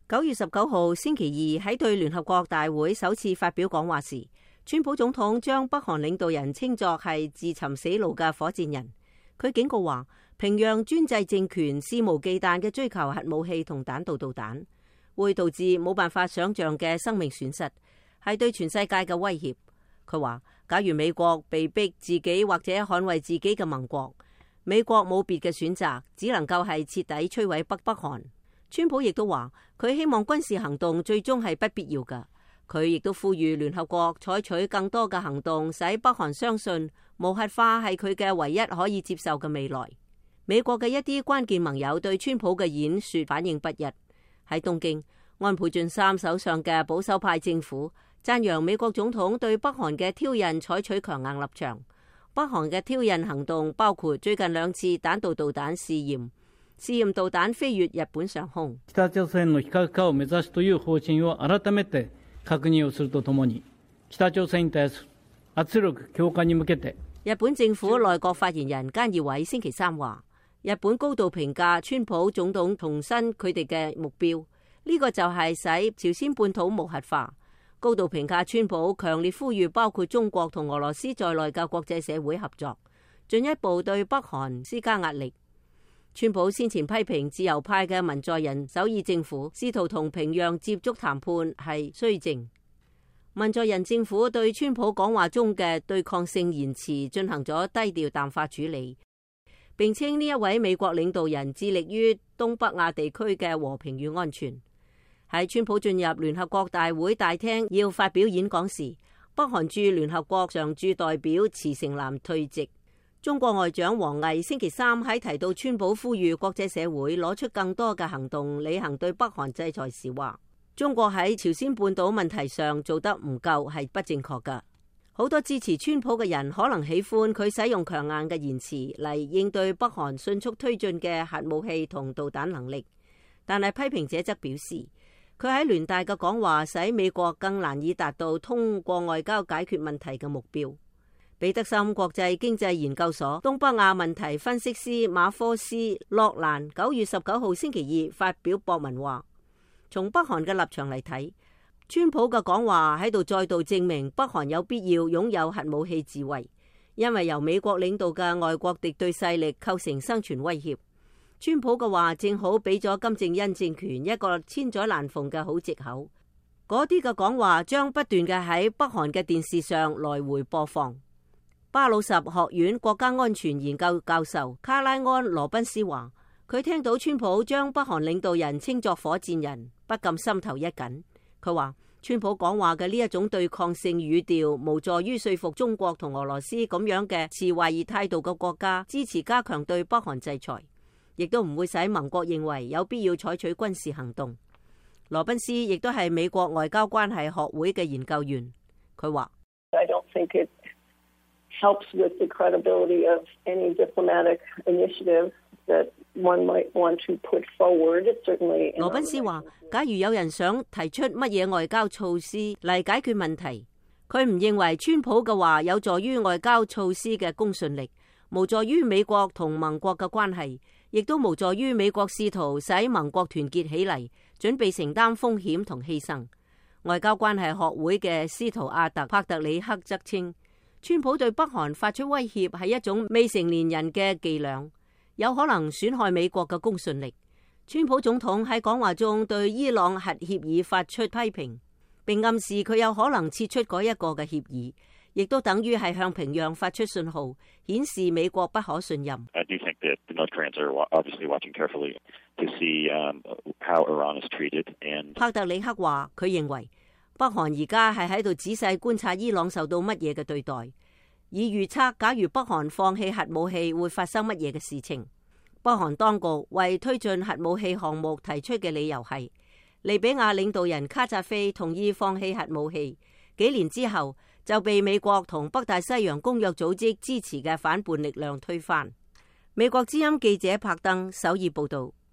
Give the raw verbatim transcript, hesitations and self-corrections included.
九月十九號星期二喺對聯合國大會首次發表講話時，川普總統將北韓領導人稱作係自尋死路嘅火箭人。佢警告話，平壤專制政權肆無忌憚嘅追求核武器同彈道導彈，會導致冇辦法想象嘅生命損失，係對全世界嘅威脅。佢話，假如美國被逼自己或者捍衛自己嘅盟國，美國冇別嘅選擇，只能夠係徹底摧毀北北韓。川普亦都話，佢希望軍事行動最終係不必要㗎。佢亦都呼籲聯合國採取更多嘅行動，使北韓相信無核化係佢嘅唯一可以接受嘅未來。美國嘅一啲關鍵盟友對川普嘅演說反應不一。喺東京，安倍晉三手上嘅保守派政府讚揚美國總統對北韓嘅挑釁採取強硬立場。北韓嘅挑釁行動包括最近兩次彈道導彈試驗，試驗導彈飛越日本上空。 北朝鮮の非核化を目指すという方針を改めて確認をするとともに、北朝鮮に対する圧力強化に向けて。 日本政府內閣發言人菅義偉星期三話，日本高度評價川普總統重申佢哋嘅目標，呢、這個就係使朝鮮半島無核化。高度評價川普強烈呼籲包括中國同俄羅斯在內嘅國際社會合作，進一步對北韓施加壓力。川普先前批評自由派嘅文在寅首爾政府試圖同平壤接觸談判係綏靖。文在寅政府對川普講話中嘅對抗性言辭進行咗低調淡化處理，並稱呢一位美國領導人致力於東北亞地區嘅和平與安全。喺川普進入聯合國大會大廳要發表演講時，北韓駐聯合國常駐代表慈成南退席。中國外長王毅星期三喺提到川普呼籲國際社會攞出更多嘅行動履行對北韓制裁時話，中國喺朝鮮半島問題上做得唔夠係不正確㗎。好多支持川普嘅人可能喜歡佢使用強硬嘅言辭嚟應對北韓迅速推進嘅核武器同導彈能力，但係批評者則表示，佢喺聯大嘅講話使美國更難以達到通過外交解決問題嘅目標。彼得森國際經濟研究所東北亞問題分析師馬科斯洛蘭九月十九號星期二發表博文話，從北韓嘅立場嚟睇，川普嘅講話喺度再度證明北韓有必要擁有核武器自衛，因為由美國領導嘅外國敵對勢力構成生存威脅。川普嘅話正好俾咗金正恩政權一個千載難逢嘅好藉口。嗰啲嘅講話將不斷嘅喺北韓嘅電視上來回播放。巴魯什學院國家安全研究教授卡拉安羅賓斯話，佢聽到川普將北韓領導人稱作火箭人，不禁心頭一緊。佢話川普講話嘅呢一種對抗性語調，無助於說服中國同俄羅斯咁樣嘅持懷疑態度嘅國家支持加強對北韓制裁，亦都唔會使盟國認為有必要採取軍事行動。羅賓斯亦都係美國外交關係學會嘅研究員，佢話 I don't think it helps with the credibility of any diplomatic initiative that one might want to put forward. Certainly， 羅賓斯話，假如有人想提出乜嘢外交措施嚟解決問題，佢唔認為川普嘅話有助於外交措施嘅公信力，無助於美國同盟國嘅關係，亦都無助於美國試圖使盟國團結起嚟，準備承擔風險同犧牲。外交關係學會嘅斯圖亞特帕特里克則稱，川普對北韓發出威脅係一種未成年人嘅伎倆，有可能損害美國嘅公信力。川普總統喺講話中對伊朗核協議發出批評，並暗示佢有可能撤出嗰一個嘅協議，亦都等於係向平壤發出信號，顯示美國不可信任。 I do think that the North Koreans are obviously watching carefully to see how Iran is treated. And 帕特里克話，佢認為北韓而家係喺度仔細觀察伊朗受到乜嘢嘅對待，以預測假如北韓放棄核武器會發生乜嘢嘅事情。北韓當局為推進核武器項目提出嘅理由係，利比亞領導人卡扎菲同意放棄核武器，幾年之後就被美國同北大西洋公約組織支持嘅反叛力量推翻。美國之音記者柏登首爾報道。